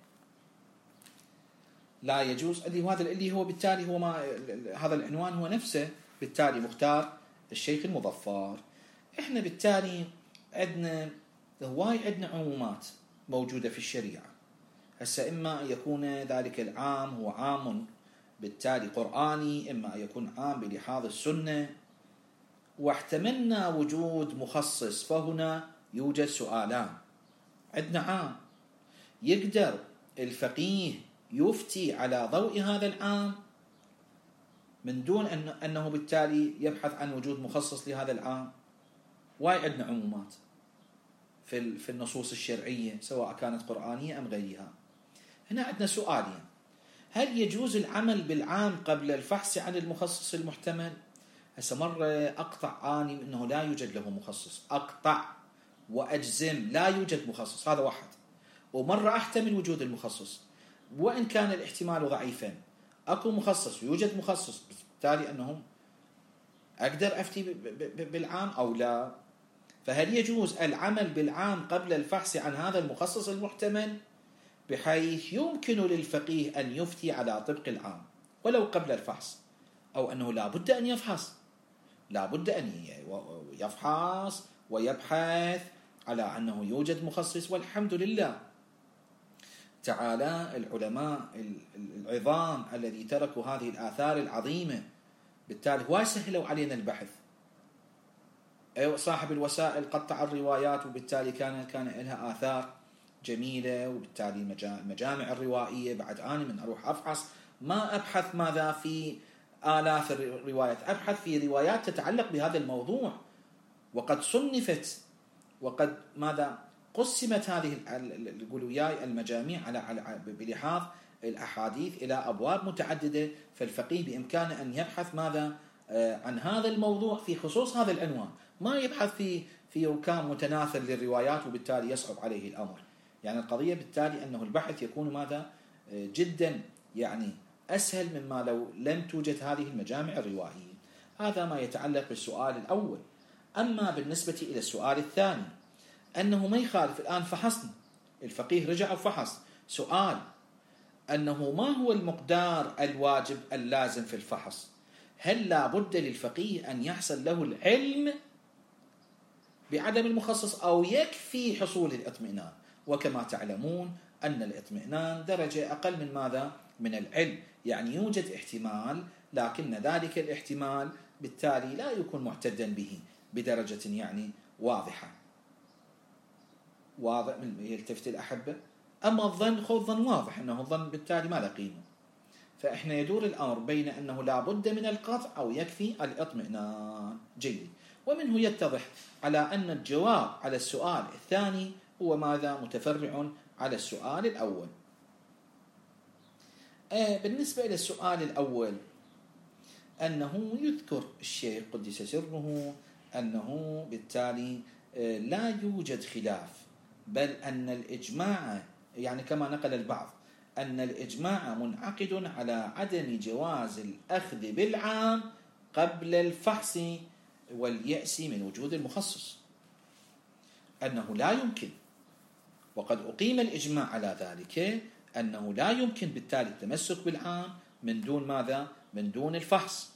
لا يجوز، اللي هو بالتالي هو ما هذا العنوان هو نفسه بالتالي مختار الشيخ المظفر. احنا بالتالي عندنا هواي عندنا عمومات موجودة في الشريعة. هسه إما أن يكون ذلك العام هو عام بالتالي قرآني، إما أن يكون عام بلحاظ السنة، واحتملنا وجود مخصص. فهنا يوجد سؤالان. عندنا عام يقدر الفقيه يفتي على ضوء هذا العام من دون أنه بالتالي يبحث عن وجود مخصص لهذا العام. واي عندنا عمومات في النصوص الشرعية سواء كانت قرآنية أم غيرها. هنا عندنا سؤالين: هل يجوز العمل بالعام قبل الفحص عن المخصص المحتمل؟ هسه مرة أقطع آني أنه لا يوجد له مخصص، أقطع وأجزم لا يوجد مخصص، هذا واحد. ومرة أحتمل وجود المخصص وإن كان الاحتمال ضعيفا، أكو مخصص ويوجد مخصص، بالتالي أنهم أقدر أفتي بالعام أو لا. فهل يجوز العمل بالعام قبل الفحص عن هذا المخصص المحتمل بحيث يمكن للفقيه أن يفتي على طبق العام ولو قبل الفحص، أو أنه لا بد أن يفحص، لا بد أن يفحص ويبحث على أنه يوجد مخصص؟ والحمد لله تعالى العلماء العظام الذي تركوا هذه الآثار العظيمة بالتالي هو سهلوا علينا البحث. صاحب الوسائل قطع الروايات وبالتالي كان لها آثار جميلة، وبالتالي المجامع الروائية بعد أنا من أروح أفحص ما أبحث ماذا في آلاف الروايات، أبحث في روايات تتعلق بهذا الموضوع، وقد صنفت وقد ماذا قسمت هذه القلوياي المجاميع على بلحاظ الأحاديث إلى أبواب متعددة. فالفقيه بإمكانه أن يبحث ماذا عن هذا الموضوع في خصوص هذا العنوان، ما يبحث في ركام متناثر للروايات وبالتالي يصعب عليه الأمر. يعني القضية بالتالي أنه البحث يكون ماذا جدا يعني أسهل مما لو لم توجد هذه المجامع الروائية. هذا ما يتعلق بالسؤال الأول. أما بالنسبة إلى السؤال الثاني، أنه ما يخالف، الآن فحصنا، الفقيه رجع وفحص، سؤال أنه ما هو المقدار الواجب اللازم في الفحص؟ هل لا بد للفقيه أن يحصل له العلم بعدم المخصص أو يكفي حصول الاطمئنان؟ وكما تعلمون أن الاطمئنان درجة أقل من ماذا؟ من العلم. يعني يوجد احتمال، لكن ذلك الاحتمال بالتالي لا يكون معتدا به بدرجة يعني واضحة. واضح من يلتفت الأحبة؟ أما الظن، خذ ظن واضح أنه الظن بالتالي ما له قيمة. فإحنا يدور الأمر بين أنه لا بد من القطع أو يكفي الاطمئنان. جيد. ومنه يتضح على أن الجواب على السؤال الثاني هو ماذا؟ متفرع على السؤال الأول. بالنسبة إلى السؤال الأول، أنه يذكر الشيخ قدس سره أنه بالتالي لا يوجد خلاف، بل أن الإجماع يعني كما نقل البعض أن الإجماع منعقد على عدم جواز الأخذ بالعام قبل الفحص واليأس من وجود المخصص، أنه لا يمكن، وقد أقيم الإجماع على ذلك أنه لا يمكن بالتالي التمسك بالعام من دون ماذا؟ من دون الفحص.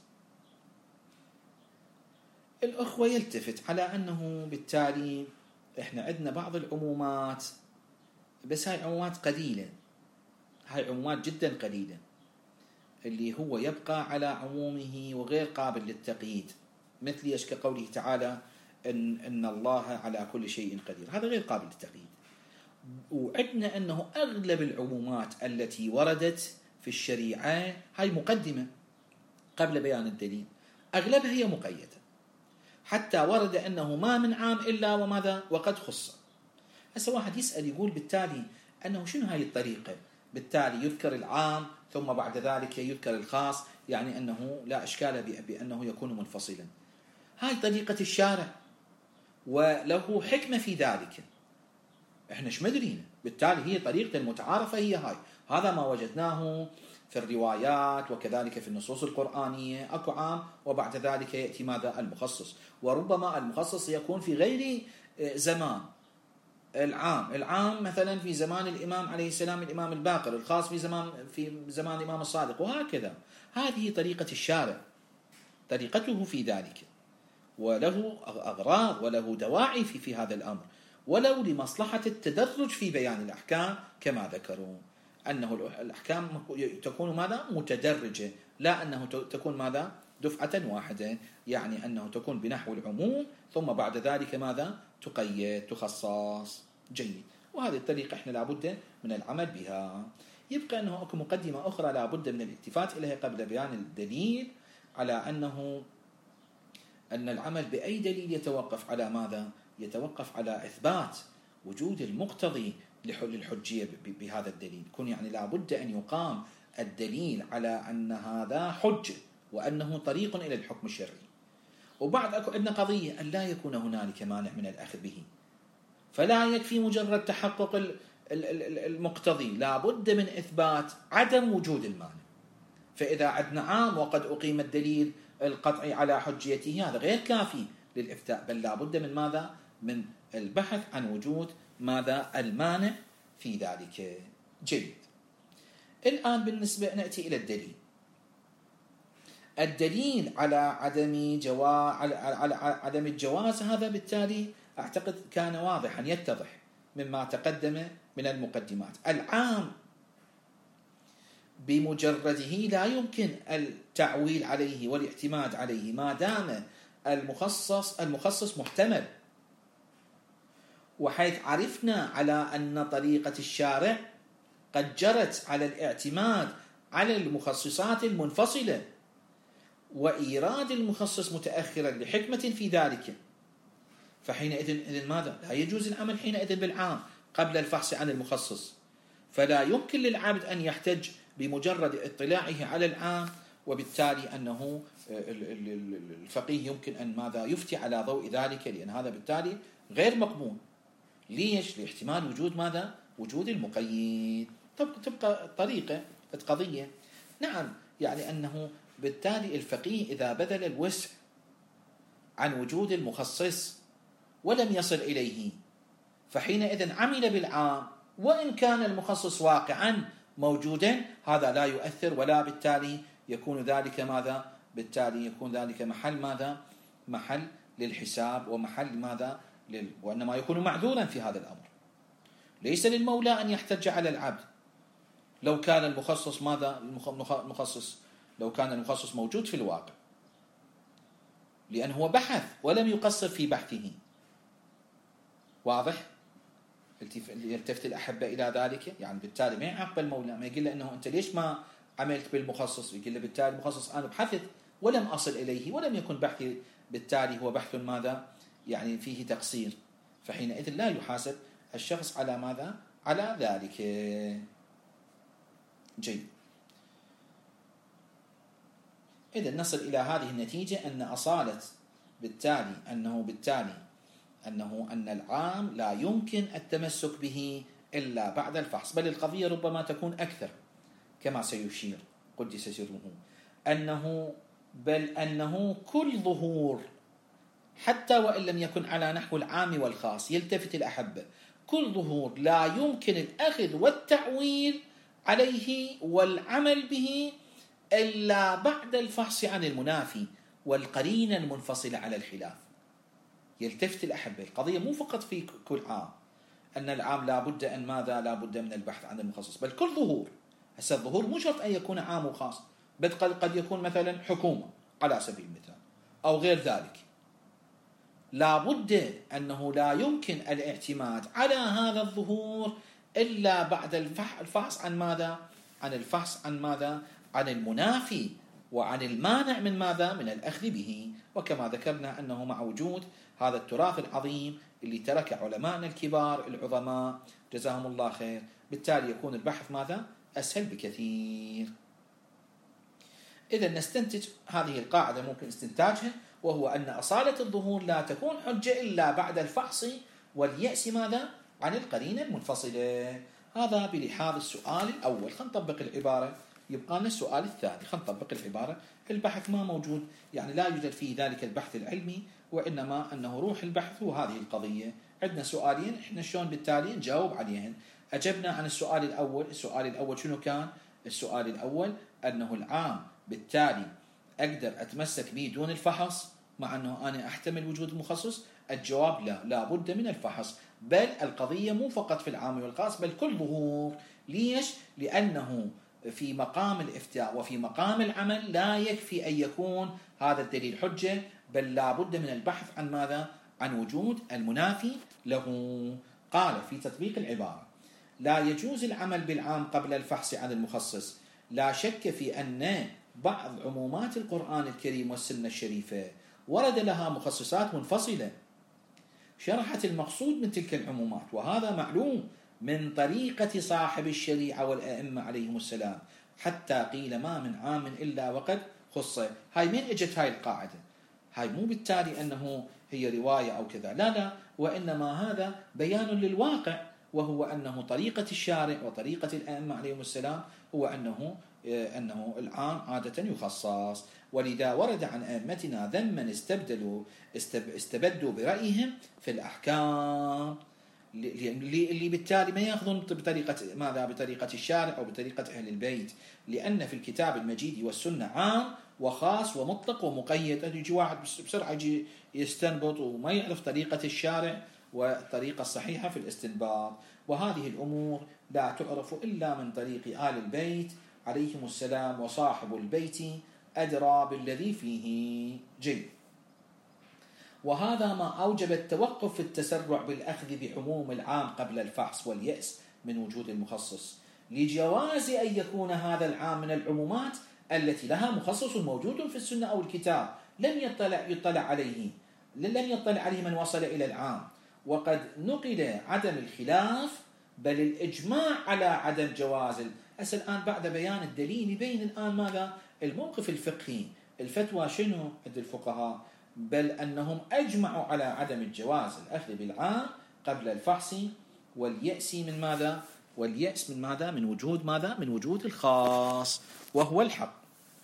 الأخوة يلتفت على أنه بالتالي إحنا عندنا بعض العمومات، بس هاي عمومات قليلة، هاي عمومات جدا قليلة، اللي هو يبقى على عمومه وغير قابل للتقييد، مثل يش كقوله تعالى إن الله على كل شيء قدير، هذا غير قابل للتقييد. وعندنا أنه أغلب العمومات التي وردت في الشريعة هاي مقدمة قبل بيان الدليل، أغلبها هي مقيدة، حتى ورد أنه ما من عام إلا وماذا؟ وقد خص. هسه واحد يسأل يقول بالتالي أنه شنو هاي الطريقة بالتالي يذكر العام ثم بعد ذلك يذكر الخاص، يعني أنه لا إشكال بأنه يكون منفصلا. هاي طريقة الشارع وله حكمة في ذلك، احنا ايش مدرين، بالتالي هي طريقة المتعارفة هي هاي. هذا ما وجدناه في الروايات وكذلك في النصوص القرآنية، أكو عام وبعد ذلك يأتي ماذا؟ المخصص. وربما المخصص يكون في غير زمان العام مثلا في زمان الإمام عليه السلام الإمام الباقر، الخاص في زمان الإمام الصادق، وهكذا. هذه طريقة الشارع، طريقته في ذلك، وله أغراض وله دواعي في هذا الأمر، ولو لمصلحة التدرج في بيان الأحكام كما ذكروا، أنه الأحكام تكون ماذا؟ متدرجة، لا أنه تكون ماذا؟ دفعة واحدة، يعني أنه تكون بنحو العموم ثم بعد ذلك ماذا؟ تقيد تخصص. جيد. وهذه الطريقة احنا لابد من العمل بها. يبقى أنه أكو مقدمة أخرى لابد من الالتفات إليها قبل بيان الدليل، على أن العمل بأي دليل يتوقف على ماذا؟ يتوقف على إثبات وجود المقتضي للحجية بهذا الدليل. يكون يعني لابد أن يقام الدليل على أن هذا حجة وأنه طريق إلى الحكم الشرعي. وبعد أكو عندنا قضية أن لا يكون هنالك مانع من الأخذ به، فلا يكفي مجرد تحقق المقتضي، لابد من إثبات عدم وجود المانع. فإذا عندنا عام وقد أقيم الدليل القطعي على حجيته، هذا غير كافي للإفتاء، بل لابد من ماذا؟ من البحث عن وجود ماذا؟ المانع في ذلك. جيد. الآن بالنسبة نأتي إلى الدليل على عدم الجواز. هذا بالتالي أعتقد كان واضحا يتضح مما تقدم من المقدمات. العام بمجرده لا يمكن التعويل عليه والاعتماد عليه ما دام المخصص محتمل، وحيث عرفنا على أن طريقة الشارع قد جرت على الاعتماد على المخصصات المنفصلة وإيراد المخصص متأخرا لحكمة في ذلك، فحينئذ ماذا؟ لا يجوز العمل حينئذ بالعام قبل الفحص عن المخصص. فلا يمكن للعبد أن يحتج بمجرد اطلاعه على العام، وبالتالي أنه الفقيه يمكن أن ماذا؟ يفتي على ضوء ذلك، لأن هذا بالتالي غير مقبول. ليش؟ لاحتمال وجود ماذا؟ وجود المقيد. تبقى طريقة قضية. نعم، يعني أنه بالتالي الفقيه إذا بذل الوسع عن وجود المخصص ولم يصل إليه، فحينئذ عمل بالعام وإن كان المخصص واقعا موجودا، هذا لا يؤثر، ولا بالتالي يكون ذلك ماذا؟ بالتالي يكون ذلك محل ماذا؟ محل للحساب ومحل ماذا؟ وإنما يكون معذورا في هذا الأمر. ليس للمولى أن يحتج على العبد لو كان المخصص ماذا؟ لو كان المخصص موجود في الواقع، لأنه بحث ولم يقصر في بحثه. واضح؟ يلتفت الأحبة إلى ذلك، يعني بالتالي ما يعاقب المولى، ما يقول له أنه أنت ليش ما عملت بالمخصص، يقول له بالتالي المخصص أنا بحثت ولم أصل إليه، ولم يكن بحثي بالتالي هو بحث ماذا؟ يعني فيه تقصير، فحينئذ لا يحاسب الشخص على ماذا؟ على ذلك. جيد. إذا نصل إلى هذه النتيجة أن أصالة بالتالي أن العام لا يمكن التمسك به إلا بعد الفحص، بل القضية ربما تكون أكثر كما سيشير قدس سره، أنه كل ظهور حتى وإن لم يكن على نحو العام والخاص، يلتفت الأحبة، كل ظهور لا يمكن الأخذ والتعويل عليه والعمل به إلا بعد الفحص عن المنافي والقرينة المنفصلة على الخلاف. يلتفت الأحبة، القضية مو فقط في كل عام، أن العام لابد أن ماذا؟ لابد من البحث عن المخصص، بل كل ظهور. هسه الظهور مو شرط أن يكون عام وخاص، بل قد يكون مثلا حكومة على سبيل المثال أو غير ذلك. لابد أنه لا يمكن الاعتماد على هذا الظهور إلا بعد الفحص عن ماذا؟ عن المنافي وعن المانع من ماذا؟ من الأخذ به. وكما ذكرنا أنه مع وجود هذا التراث العظيم اللي ترك علماءنا الكبار العظماء جزاهم الله خير، بالتالي يكون البحث ماذا؟ أسهل بكثير. إذا نستنتج هذه القاعدة ممكن استنتاجها، وهو أن أصالة الظهور لا تكون حجة إلا بعد الفحص واليأس ماذا؟ عن القرينة المنفصلة. هذا بلحاظ السؤال الأول. خلينا نطبق العبارة، يبقى لنا السؤال الثاني. خلينا نطبق العبارة. البحث ما موجود، يعني لا يوجد في ذلك البحث العلمي، وإنما أنه روح البحث هو هذه القضية. عندنا سؤالين، إحنا شلون بالتالي نجاوب عليهن. أجبنا عن السؤال الأول. السؤال الأول شنو كان؟ السؤال الأول أنه العام بالتالي أقدر أتمسك به دون الفحص، مع أنه أنا أحتمل وجود المخصص. الجواب لا، لا بد من الفحص. بل القضية مو فقط في العام والخاص، بل كل ظهور. ليش؟ لأنه في مقام الإفتاء وفي مقام العمل لا يكفي أن يكون هذا الدليل حجة، بل لا بد من البحث عن ماذا؟ عن وجود المنافي له. قال في تطبيق العبارة: لا يجوز العمل بالعام قبل الفحص عن المخصص. لا شك في أن بعض عمومات القرآن الكريم والسنة الشريفة ورد لها مخصصات منفصلة شرحت المقصود من تلك العمومات، وهذا معلوم من طريقة صاحب الشريعة والأئمة عليهم السلام، حتى قيل ما من عام إلا وقد خص. هاي من اجت هاي القاعدة؟ هاي مو بالتالي أنه هي رواية أو كذا، لا لا، وإنما هذا بيان للواقع، وهو أنه طريقة الشارع وطريقة الأئمة عليهم السلام هو أنه العام عادة يخصص. ولذا ورد عن أئمتنا ذما استبدوا برأيهم في الأحكام، اللي بالتالي ما يأخذون بطريقة ماذا؟ بطريقة الشارع أو بطريقة أهل البيت، لأن في الكتاب المجيد والسنة عام وخاص ومطلق ومقيد. يجي واحد بسرعة يجي يستنبط وما يعرف طريقة الشارع والطريقة الصحيحة في الاستنباط. وهذه الأمور لا تعرف إلا من طريق آل البيت عليهم السلام، وصاحب البيت أدرى بالذي فيه. جيد. وهذا ما أوجب التوقف في التسرع بالأخذ بعموم العام قبل الفحص واليأس من وجود المخصص، لجواز أن يكون هذا العام من العمومات التي لها مخصص موجود في السنة أو الكتاب لم يطلع عليه من وصل إلى العام. وقد نقل عدم الخلاف بل الإجماع على عدم جواز. الآن بعد بيان الدليل يبين الآن ماذا؟ الموقف الفقهي، الفتوى شنو عند الفقهاء؟ بل أنهم أجمعوا على عدم الجواز الأخذ بالعام قبل الفحص واليأس من ماذا؟ واليأس من ماذا؟ من وجود ماذا؟ من وجود الخاص، وهو الحق.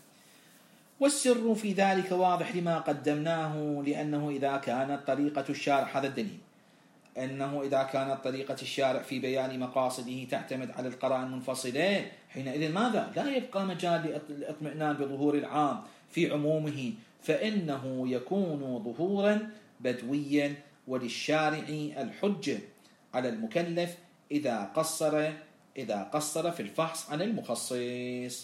والسر في ذلك واضح لما قدمناه، لأنه إذا كانت طريقة الشارع، هذا الدليل، أنه إذا كانت طريقة الشارع في بيان مقاصده تعتمد على القرائن المنفصلة، حينئذ ماذا؟ لا يبقى مجال للاطمئنان بظهور العام في عمومه، فإنه يكون ظهورا بدويا، وللشارع الحجة على المكلف إذا قصر في الفحص عن المخصص.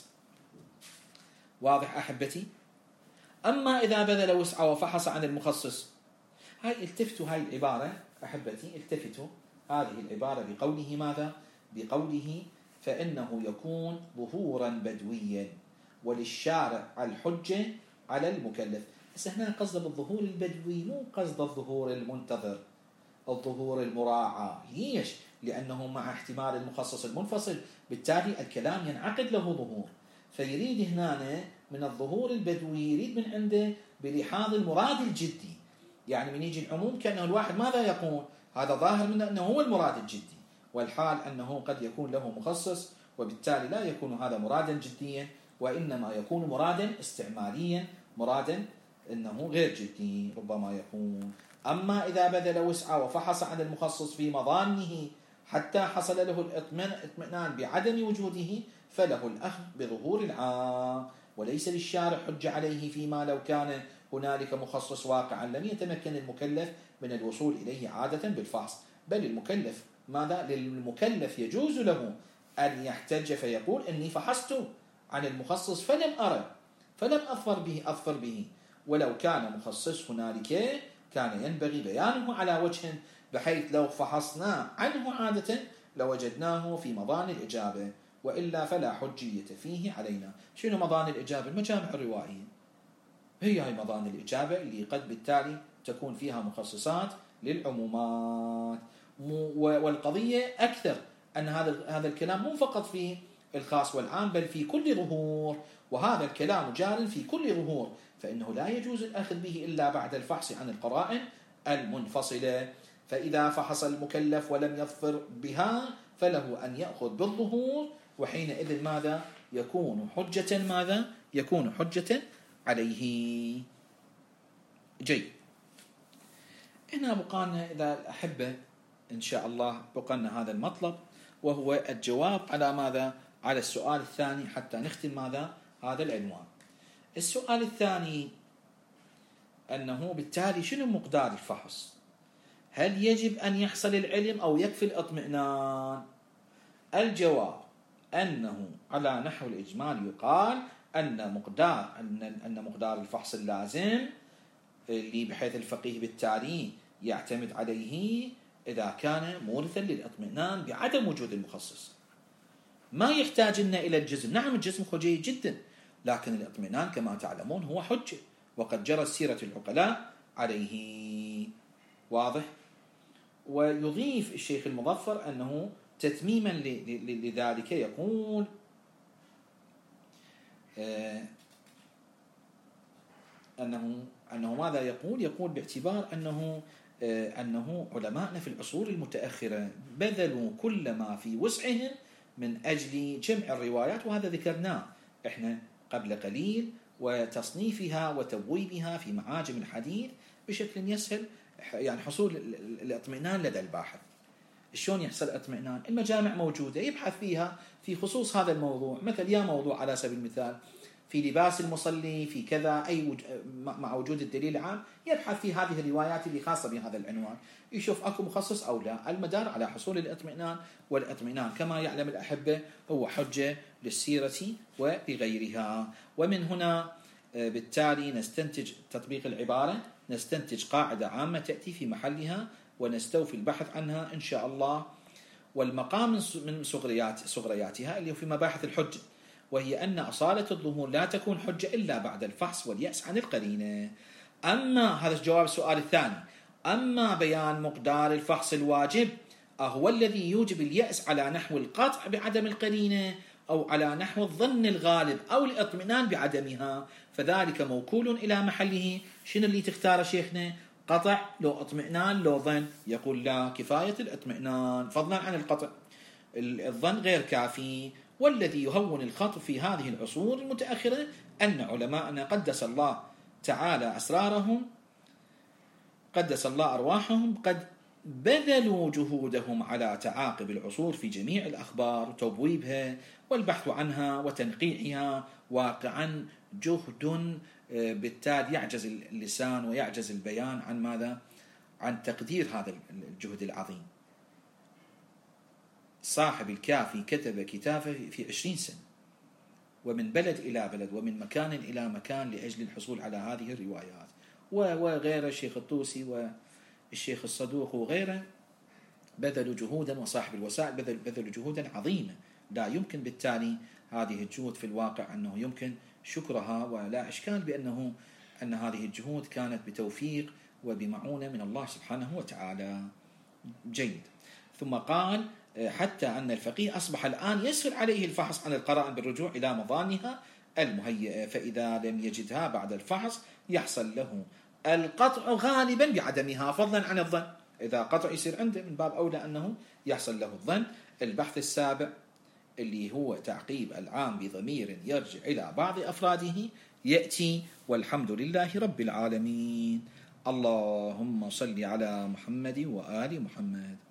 واضح أحبتي؟ أما إذا بذل وسعه وفحص عن المخصص، التفتوا هاي العبارة أحبتي، التفتوا هذه العبارة بقوله ماذا؟ بقوله فإنه يكون ظهورا بدويا وللشارع الحجة على المكلف. بس هنا قصد بالظهور البدوي مو قصد الظهور المنتظر، الظهور المراعى. ليش؟ لأنه مع احتمال المخصص المنفصل، بالتالي الكلام ينعقد له ظهور، فيريد هنا من الظهور البدوي يريد من عنده بلحاظ المراد الجدي. يعني من يجي العموم كأنه الواحد ماذا يقول؟ هذا ظاهر منه أنه هو المراد الجدي، والحال أنه قد يكون له مخصص، وبالتالي لا يكون هذا مرادا جديا، وإنما يكون مرادا استعماليا، مرادا أنه غير جدي ربما يكون. أما إذا بذل وسعه وفحص عن المخصص في مظانه حتى حصل له الاطمئنان بعدم وجوده، فله الأخذ بظهور العام، وليس للشارع حجة عليه فيما لو كان هنالك مخصص واقعا لم يتمكن المكلف من الوصول إليه عادة بالفحص. بل المكلف ماذا؟ للمكلف يجوز له أن يحتج فيقول إني فحصت عن المخصص فلم أظفر به، ولو كان مخصص هنالك كان ينبغي بيانه على وجه بحيث لو فحصنا عنه عادة لوجدناه في مظان الإجابة، وإلا فلا حجية فيه علينا. شنو مظان الإجابة؟ المجامع الروائية هي مظان الإجابة اللي قد بالتالي تكون فيها مخصصات للعمومات. والقضية أكثر أن هذا الكلام مو فقط في الخاص والعام بل في كل ظهور، وهذا الكلام جار في كل ظهور، فإنه لا يجوز الأخذ به إلا بعد الفحص عن القرائن المنفصلة. فإذا فحص المكلف ولم يظفر بها فله أن يأخذ بالظهور، وحينئذ ماذا يكون حجة، ماذا يكون حجة عليه. جيد. هنا بقالنا إذا أحبه إن شاء الله بقالنا هذا المطلب، وهو الجواب على ماذا؟ على السؤال الثاني، حتى نختم ماذا؟ هذا العنوان. السؤال الثاني أنه بالتالي شنو مقدار الفحص؟ هل يجب أن يحصل العلم أو يكفي الاطمئنان؟ الجواب أنه على نحو الإجمال يقال أن مقدار الفحص اللازم اللي بحيث الفقيه بالتالي يعتمد عليه إذا كان مورثا للاطمئنان بعدم وجود المخصص. ما يحتاج لنا إلى الجزم. نعم الجزم هو جيد جدا، لكن الاطمئنان كما تعلمون هو حجة، وقد جرت سيرة العقلاء عليه. واضح؟ ويضيف الشيخ المظفر أنه تتميما لذلك يقول أنه ماذا يقول باعتبار أنه علماءنا في العصور المتأخرة بذلوا كل ما في وسعهم من أجل جمع الروايات، وهذا ذكرناه إحنا قبل قليل، وتصنيفها وتبويبها في معاجم الحديث بشكل يسهل يعني حصول الاطمئنان لدى الباحث. شلون يحصل اطمئنان؟ المجامع موجودة يبحث فيها في خصوص هذا الموضوع، مثل يا موضوع على سبيل المثال في لباس المصلي في كذا، مع وجود الدليل العام يبحث في هذه الروايات اللي خاصة بهذا العنوان، يشوف أكو مخصص أو لا. المدار على حصول الاطمئنان، والاطمئنان كما يعلم الأحبة هو حجة للسيرة ولغيرها. ومن هنا بالتالي نستنتج تطبيق العبارة، نستنتج قاعدة عامة تأتي في محلها ونستوفي البحث عنها إن شاء الله. والمقام من صغرياتها اللي هو في مباحث الحجة، وهي أن أصالة الظهور لا تكون حجة إلا بعد الفحص واليأس عن القرينة. أما هذا جواب السؤال الثاني، أما بيان مقدار الفحص الواجب أهو الذي يوجب اليأس على نحو القطع بعدم القرينة أو على نحو الظن الغالب أو الاطمئنان بعدمها، فذلك موكول إلى محله. شنو اللي تختار شيخنا؟ قطع لو اطمئنان لو ظن؟ يقول لا، كفاية الاطمئنان فضلا عن القطع، الظن غير كافي. والذي يهون الخطأ في هذه العصور المتأخرة أن علماءنا قدس الله تعالى أسرارهم، قدس الله أرواحهم، قد بذلوا جهودهم على تعاقب العصور في جميع الأخبار وتبويبها والبحث عنها وتنقيحها، واقعا جهد بالتالي يعجز اللسان ويعجز البيان عن ماذا؟ عن تقدير هذا الجهد العظيم. صاحب الكافي كتب كتابه في 20 سنة، ومن بلد إلى بلد ومن مكان إلى مكان لأجل الحصول على هذه الروايات، وغيره الشيخ الطوسي والشيخ الصدوق وغيره بذلوا جهودا، وصاحب الوسائل بذلوا جهودا عظيمة لا يمكن بالتالي هذه الجهود في الواقع أنه يمكن شكرها، ولا إشكال أن هذه الجهود كانت بتوفيق وبمعونة من الله سبحانه وتعالى. جيد. ثم قال حتى أن الفقيه أصبح الآن يسهل عليه الفحص عن القرائن بالرجوع إلى مظانها المهيئة، فإذا لم يجدها بعد الفحص يحصل له القطع غالبا بعدمها فضلا عن الظن. إذا قطع يصير عنده من باب أولى أنه يحصل له الظن. البحث السابع اللي هو تعقيب العام بضمير يرجع إلى بعض أفراده يأتي. والحمد لله رب العالمين. اللهم صل على محمد وآل محمد.